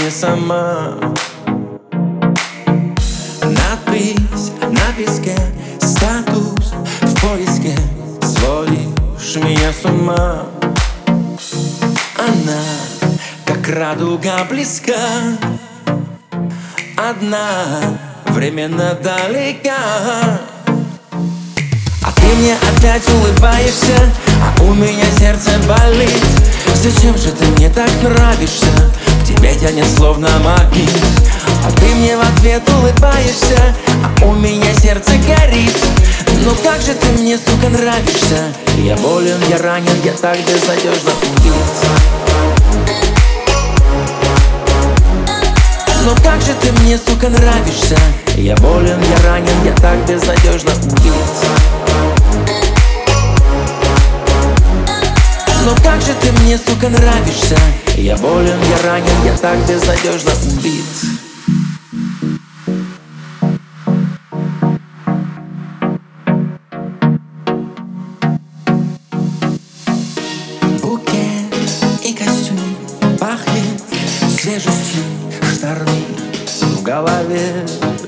не сама. Надпись на песке, статус в поиске, сводишь меня с ума. Она, как радуга, близка, одна, временно далека. А ты мне опять улыбаешься, а у меня сердце болит. Зачем же ты мне так нравишься? К тебе тянет словно магнит. А ты мне в ответ улыбаешься, а у меня сердце горит. Ну как же ты мне, сука, нравишься? Я болен, я ранен, я так безнадежно убит. Ну как же ты мне, сука, нравишься? Я болен, я ранен, я так безнадежно убит. Ну как же ты мне, сука, нравишься? Я болен, я ранен, я так безнадежно убит. Букет и костюм пахнет свежестью, штормит в голове.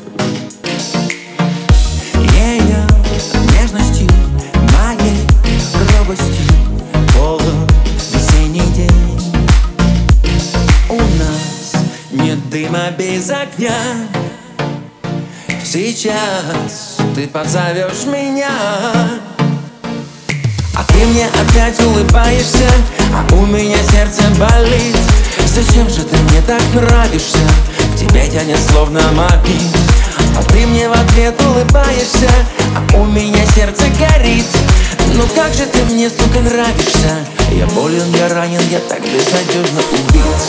Ее нежностью, моей робостью полон весенний день. У нас нет дыма без огня. Сейчас ты позовешь меня, а ты мне опять улыбаешься, а у меня сердце болит. Зачем же ты мне так нравишься? К тебе тянет словно магнит. А ты мне в ответ улыбаешься, а у меня сердце горит. Ну как же ты мне, сука, нравишься? Я болен, я ранен, я так безнадежно убит.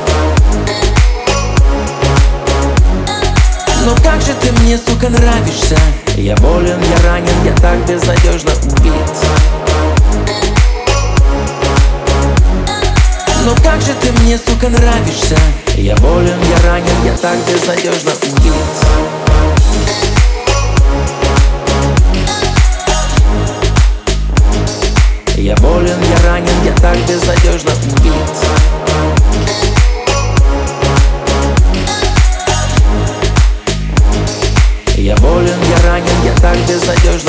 Ну как же ты мне, сука, нравишься? Я болен, я ранен, я так безнадежно убит. Ну как же ты мне, сука, нравишься? Я болен, я ранен, я так безнадежно убит. Я болен, я ранен, я так безнадежно убит. Я болен, я ранен, я так безнадежно